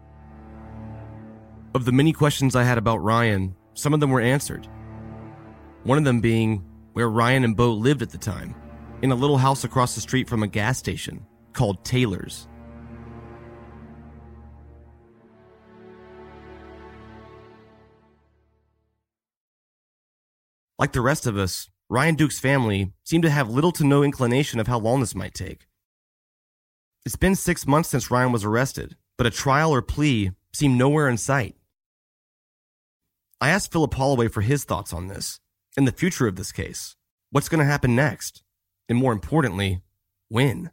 S4: Of the many questions I had about Ryan, some of them were answered. One of them being where Ryan and Bo lived at the time, in a little house across the street from a gas station called Taylor's. Like the rest of us, Ryan Duke's family seemed to have little to no inclination of how long this might take. It's been 6 months since Ryan was arrested, but a trial or plea seemed nowhere in sight. I asked Philip Holloway for his thoughts on this and the future of this case. What's going to happen next? And more importantly, when?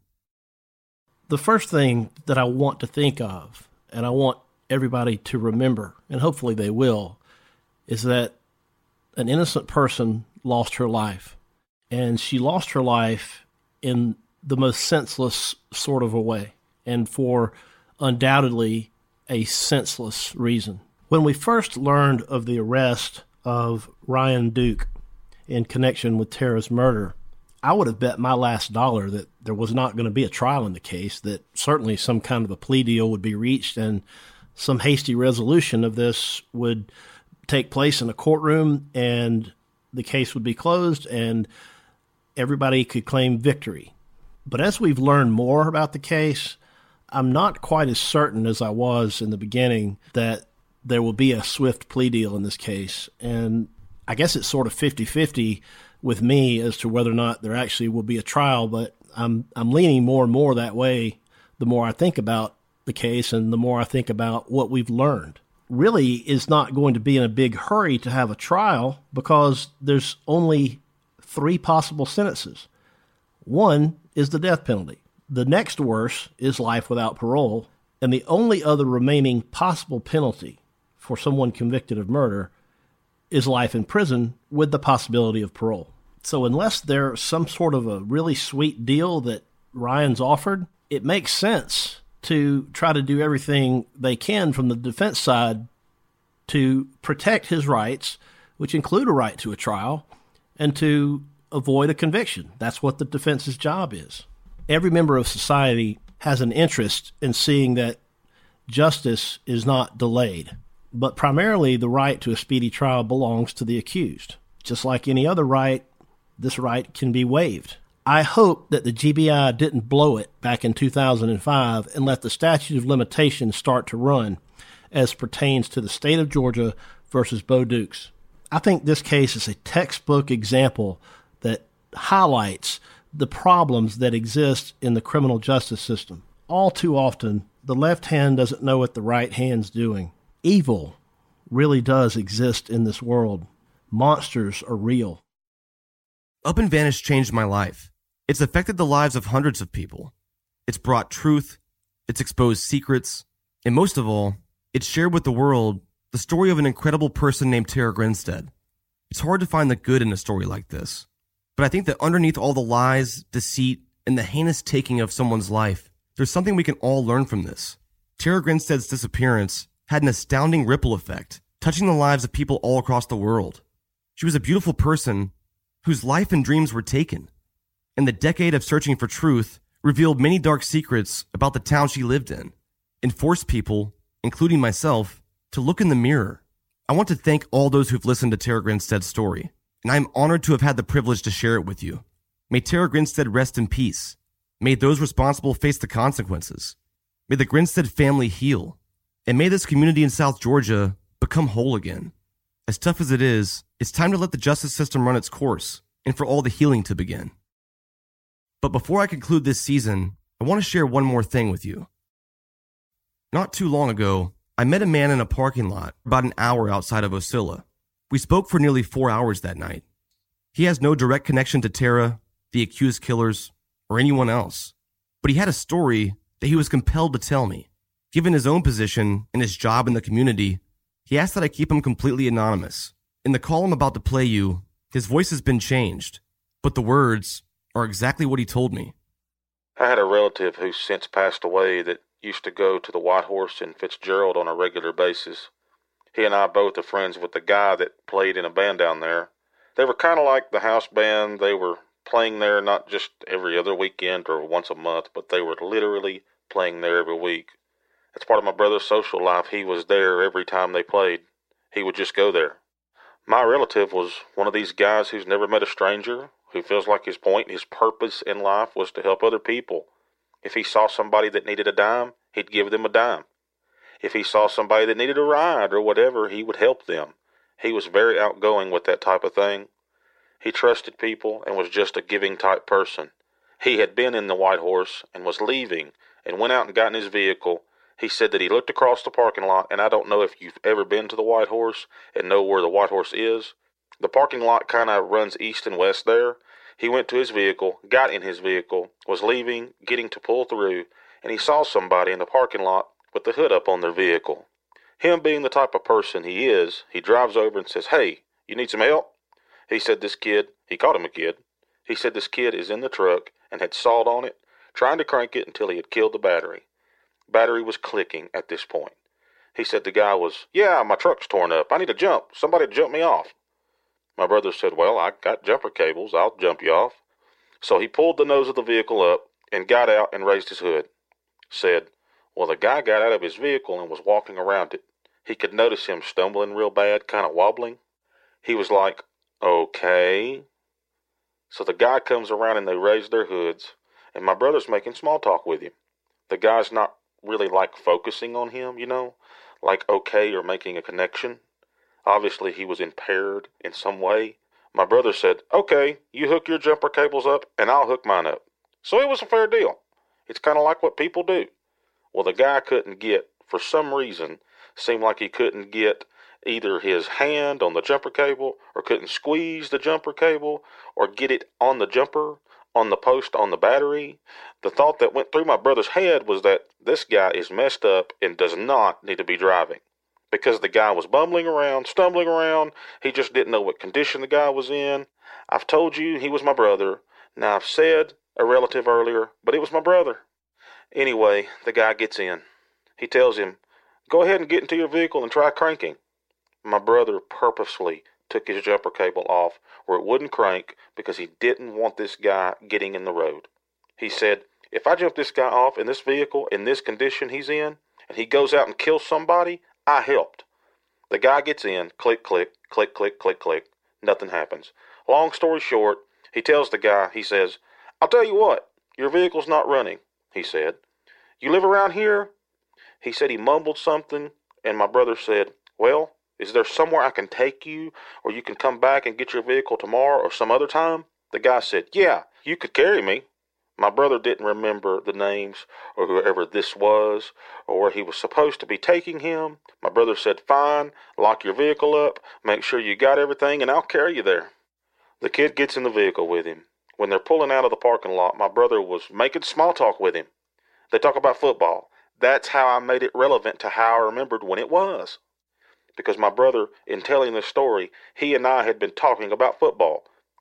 S16: The first thing that I want to think of, and I want everybody to remember, and hopefully they will, is that an innocent person lost her life. And she lost her life in the most senseless sort of a way, and for undoubtedly a senseless reason. When we first learned of the arrest of Ryan Duke in connection with Tara's murder, I would have bet my last dollar that there was not going to be a trial in the case, that certainly some kind of a plea deal would be reached and some hasty resolution of this would take place in a courtroom and the case would be closed and everybody could claim victory. But as we've learned more about the case, I'm not quite as certain as I was in the beginning that there will be a swift plea deal in this case. And I guess it's sort of 50-50 with me as to whether or not there actually will be a trial, but I'm leaning more and more that way the more I think about the case and the more I think about what we've learned. Really is not going to be in a big hurry to have a trial because there's only 3 possible sentences. One is the death penalty. The next worst is life without parole. And the only other remaining possible penalty for someone convicted of murder is life in prison with the possibility of parole. So unless there's some sort of a really sweet deal that Ryan's offered, it makes sense to try to do everything they can from the defense side to protect his rights, which include a right to a trial, and to avoid a conviction. That's what the defense's job is. Every member of society has an interest in seeing that justice is not delayed, but primarily the right to a speedy trial belongs to the accused. Just like any other right, this right can be waived. I hope that the GBI didn't blow it back in 2005 and let the statute of limitations start to run as pertains to the state of Georgia versus Bo Dukes. I think this case is a textbook example that highlights the problems that exist in the criminal justice system. All too often, the left hand doesn't know what the right hand's doing. Evil really does exist in this world. Monsters are real.
S4: Up and Vanish changed my life. It's affected the lives of hundreds of people. It's brought truth, it's exposed secrets, and most of all, it's shared with the world the story of an incredible person named Tara Grinstead. It's hard to find the good in a story like this. But I think that underneath all the lies, deceit, and the heinous taking of someone's life, there's something we can all learn from this. Tara Grinstead's disappearance had an astounding ripple effect, touching the lives of people all across the world. She was a beautiful person whose life and dreams were taken, and the decade of searching for truth revealed many dark secrets about the town she lived in, and forced people, including myself, to look in the mirror. I want to thank all those who've listened to Tara Grinstead's story, and I am honored to have had the privilege to share it with you. May Tara Grinstead rest in peace. May those responsible face the consequences. May the Grinstead family heal. And may this community in South Georgia become whole again. As tough as it is, it's time to let the justice system run its course and for all the healing to begin. But before I conclude this season, I want to share one more thing with you. Not too long ago, I met a man in a parking lot about an hour outside of Ocilla. We spoke for nearly 4 hours that night. He has no direct connection to Tara, the accused killers, or anyone else. But he had a story that he was compelled to tell me. Given his own position and his job in the community, he asked that I keep him completely anonymous. In the call I'm about to play you, his voice has been changed, but the words are exactly what he told me.
S17: I had a relative who's since passed away that used to go to the White Horse in Fitzgerald on a regular basis. He and I both are friends with the guy that played in a band down there. They were kind of like the house band. They were playing there not just every other weekend or once a month, but they were literally playing there every week. That's part of my brother's social life. He was there every time they played. He would just go there. My relative was one of these guys who's never met a stranger, who feels like his point, his purpose in life was to help other people. If he saw somebody that needed a dime, he'd give them a dime. If he saw somebody that needed a ride or whatever, he would help them. He was very outgoing with that type of thing. He trusted people and was just a giving type person. He had been in the White Horse and was leaving and went out and got in his vehicle. He said that he looked across the parking lot, and I don't know if you've ever been to the White Horse and know where the White Horse is. The parking lot kind of runs east and west there. He went to his vehicle, got in his vehicle, was leaving, getting to pull through, and he saw somebody in the parking lot with the hood up on their vehicle. Him being the type of person he is, he drives over and says, "Hey, you need some help?" He said this kid, he called him a kid, he said this kid is in the truck and had sawed on it, trying to crank it until he had killed the battery. Battery was clicking at this point. He said the guy was, "Yeah, my truck's torn up. I need to jump. Somebody jump me off." My brother said, "Well, I got jumper cables. I'll jump you off." So he pulled the nose of the vehicle up and got out and raised his hood. Said, well, the guy got out of his vehicle and was walking around it. He could notice him stumbling real bad, kind of wobbling. He was like, "Okay." So the guy comes around and they raise their hoods, and my brother's making small talk with him. The guy's not really like focusing on him, like okay or making a connection. Obviously he was impaired in some way. My brother said, "Okay, you hook your jumper cables up and I'll hook mine up." So it was a fair deal. It's kind of like what people do. Well, the guy couldn't get, for some reason, seemed like he couldn't get either his hand on the jumper cable or couldn't squeeze the jumper cable or get it on the jumper, on the post, on the battery. The thought that went through my brother's head was that this guy is messed up and does not need to be driving. Because the guy was bumbling around, stumbling around. He just didn't know what condition the guy was in. I've told you he was my brother. Now, I've said a relative earlier, but it was my brother. Anyway, the guy gets in. He tells him, "Go ahead and get into your vehicle and try cranking." My brother purposefully took his jumper cable off where it wouldn't crank because he didn't want this guy getting in the road. He said, "If I jump this guy off in this vehicle, in this condition he's in, and he goes out and kills somebody, I helped." The guy gets in, click, click, click, click, click, click. Nothing happens. Long story short, he tells the guy, he says, "I'll tell you what, your vehicle's not running," he said. "You live around here?" He said he mumbled something, and my brother said, "Well, is there somewhere I can take you, or you can come back and get your vehicle tomorrow or some other time?" The guy said, "Yeah, you could carry me." My brother didn't remember the names or whoever this was or where he was supposed to be taking him. My brother said, "Fine, lock your vehicle up, make sure you got everything, and I'll carry you there." The kid gets in the vehicle with him. When they're pulling out of the parking lot, my brother was making small talk with him. They talk about football. That's how I made it relevant to how I remembered when it was. Because my brother, in telling this story, he and I had been talking about football.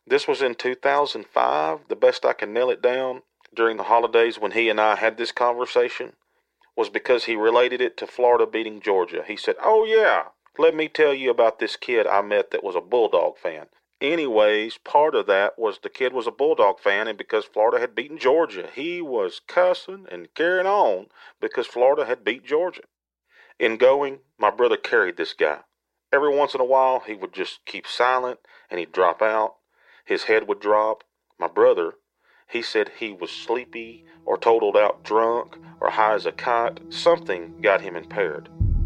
S17: This was in 2005, the best I can nail it down, during the holidays when he and I had this conversation, was because he related it to Florida beating Georgia. He said, "Oh yeah, let me tell you about this kid I met that was a Bulldog fan." Anyways, part of that was the kid was a Bulldog fan, and because Florida had beaten Georgia, he was cussing and carrying on because Florida had beat Georgia. In going, my brother carried this guy. Every once in a while, he would just keep silent, and he'd drop out. His head would drop. My brother, he said he was sleepy or totaled out drunk or high as a kite. Something got him impaired.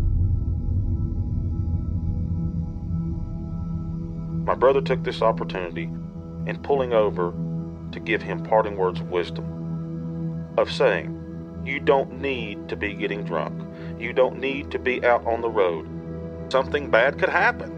S17: My brother took this opportunity in pulling over to give him parting words of wisdom, of saying, you don't need to be getting drunk. You don't need to be out on the road. Something bad could happen.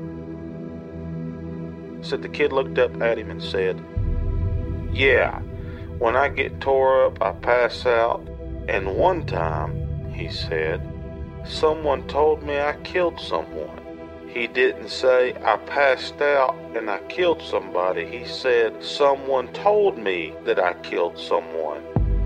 S17: Said the kid looked up at him and said, yeah, when I get tore up, I pass out. And one time, he said, someone told me I killed someone. He didn't say I passed out and I killed somebody. He said someone told me that I killed someone.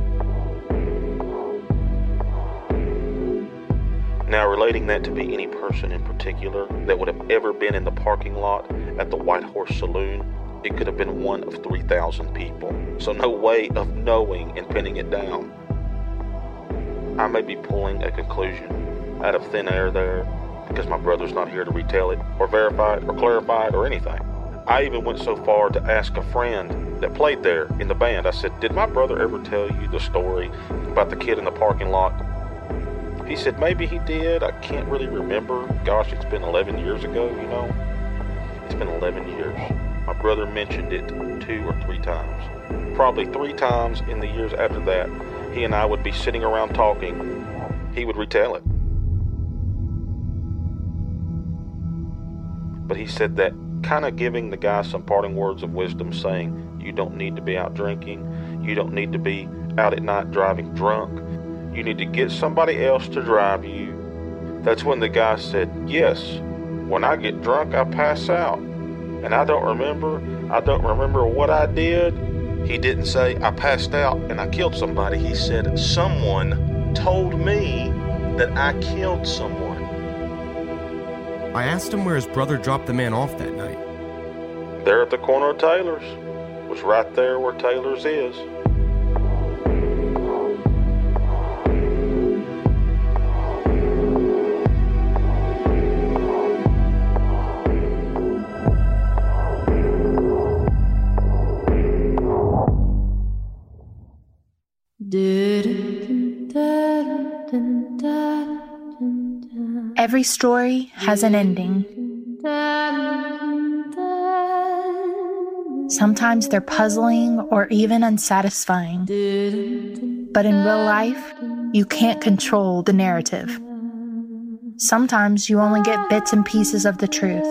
S17: Now, relating that to be any person in particular that would have ever been in the parking lot at the White Horse Saloon, it could have been one of 3,000 people. So no way of knowing and pinning it down. I may be pulling a conclusion out of thin air there because my brother's not here to retell it or verify it or clarify it or anything. I even went so far to ask a friend that played there in the band. I said, did my brother ever tell you the story about the kid in the parking lot? He said, maybe he did. I can't really remember. Gosh, it's been 11 years ago, you know. It's been 11 years. My brother mentioned it 2 or 3 times. Probably 3 times in the years after that, he and I would be sitting around talking. He would retell it. But he said that kind of giving the guy some parting words of wisdom, saying, you don't need to be out drinking. You don't need to be out at night driving drunk. You need to get somebody else to drive you. That's when the guy said, yes, when I get drunk, I pass out. And I don't remember what I did. He didn't say I passed out and I killed somebody. He said someone told me that I killed someone.
S4: I asked him where his brother dropped the man off that night.
S17: There at the corner of Taylor's. Was right there where Taylor's is.
S18: Every story has an ending. Sometimes they're puzzling or even unsatisfying. But in real life, you can't control the narrative. Sometimes you only get bits and pieces of the truth.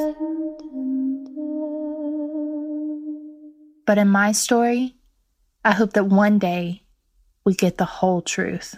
S18: But in my story, I hope that one day we get the whole truth.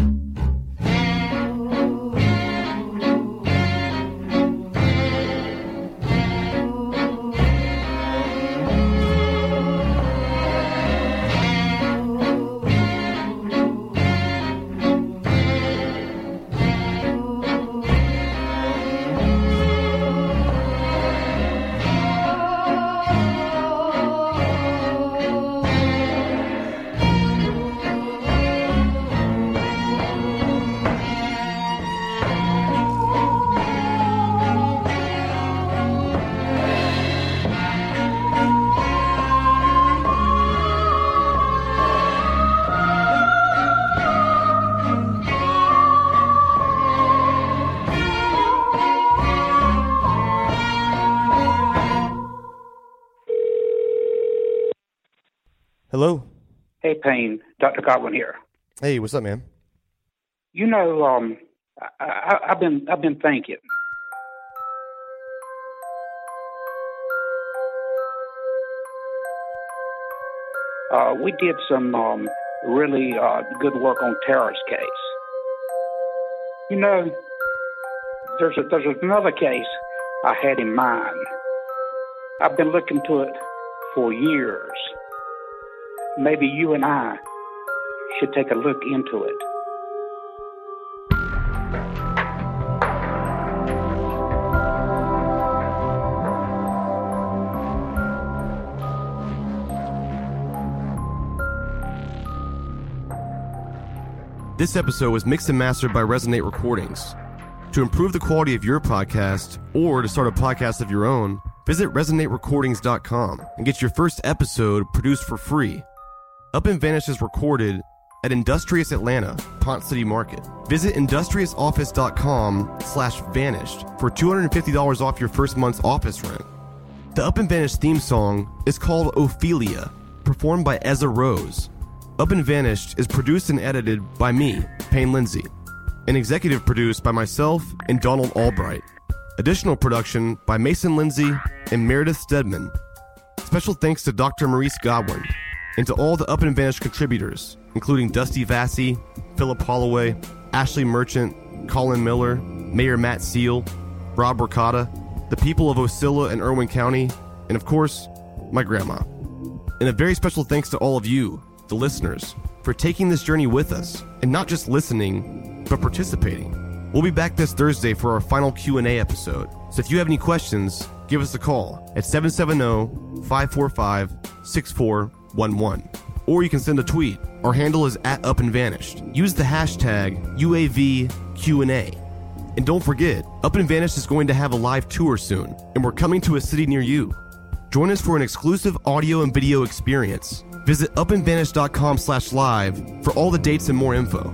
S4: Hello?
S10: Hey, Payne. Dr. Godwin here.
S4: Hey, what's up, man?
S10: You know, I've been thinking. We did some really good work on Tara's case. You know, there's another case I had in mind. I've been looking to it for years. Maybe you and I should take a look into it.
S4: This episode was mixed and mastered by Resonate Recordings. To improve the quality of your podcast, or to start a podcast of your own, visit ResonateRecordings.com and get your first episode produced for free. Up and Vanished is recorded at Industrious Atlanta, Ponce City Market. Visit industriousoffice.com/vanished for $250 off your first month's office rent. The Up and Vanished theme song is called Ophelia, performed by Ezra Rose. Up and Vanished is produced and edited by me, Payne Lindsay, and executive produced by myself and Donald Albright. Additional production by Mason Lindsay and Meredith Stedman. Special thanks to Dr. Maurice Godwin and to all the Up and Vanished contributors, including Dusty Vassy, Philip Holloway, Ashley Merchant, Colin Miller, Mayor Matt Seal, Rob Ricotta, the people of Osceola and Irwin County, and of course, my grandma. And a very special thanks to all of you, the listeners, for taking this journey with us, and not just listening, but participating. We'll be back this Thursday for our final Q&A episode, so if you have any questions, give us a call at 770-545-6411. Or you can send a tweet. Our handle is @UpandVanished. Use the hashtag UAVQ&A. And don't forget, Up and Vanished is going to have a live tour soon, and we're coming to a city near you. Join us for an exclusive audio and video experience. Visit upandvanished.com/live for all the dates and more info.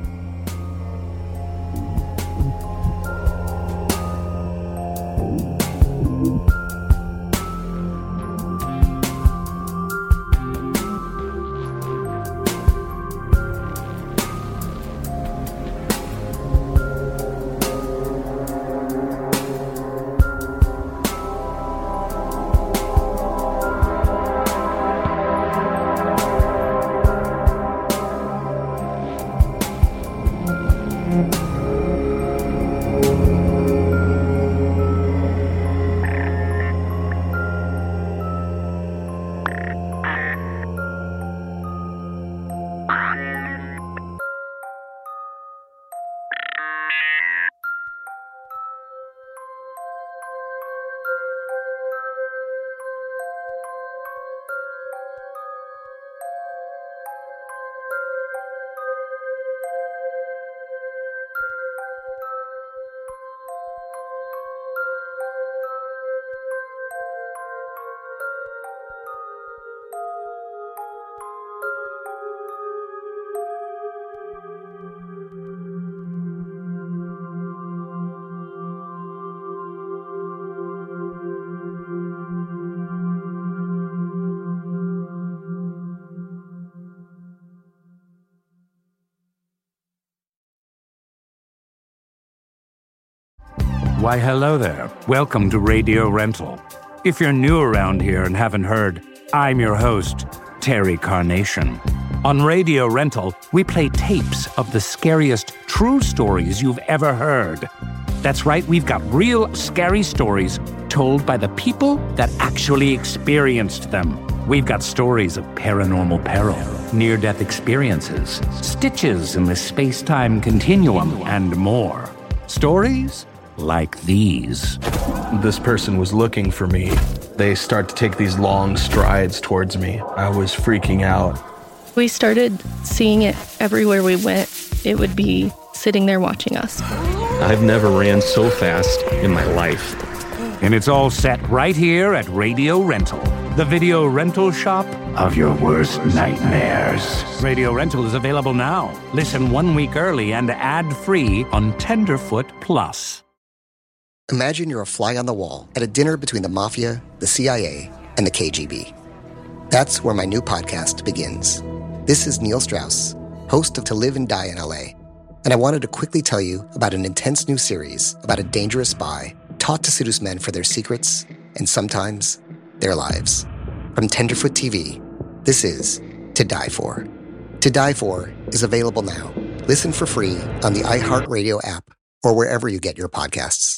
S19: Why, hello there. Welcome to Radio Rental. If you're new around here and haven't heard, I'm your host, Terry Carnation. On Radio Rental, we play tapes of the scariest true stories you've ever heard. That's right, we've got real scary stories told by the people that actually experienced them. We've got stories of paranormal peril, near-death experiences, stitches in the space-time continuum, and more. Stories like these.
S20: This person was looking for me. They start to take these long strides towards me. I was freaking out.
S21: We started seeing it everywhere we went. It would be sitting there watching us.
S20: I've never ran so fast in my life.
S19: And it's all set right here at Radio Rental, the video rental shop of your worst nightmares. Radio Rental is available now. Listen 1 week early and ad-free on Tenderfoot Plus.
S22: Imagine you're a fly on the wall at a dinner between the Mafia, the CIA, and the KGB. That's where my new podcast begins. This is Neil Strauss, host of To Live and Die in LA, and I wanted to quickly tell you about an intense new series about a dangerous spy taught to seduce men for their secrets and sometimes their lives. From Tenderfoot TV, this is To Die For. To Die For is available now. Listen for free on the iHeartRadio app or wherever you get your podcasts.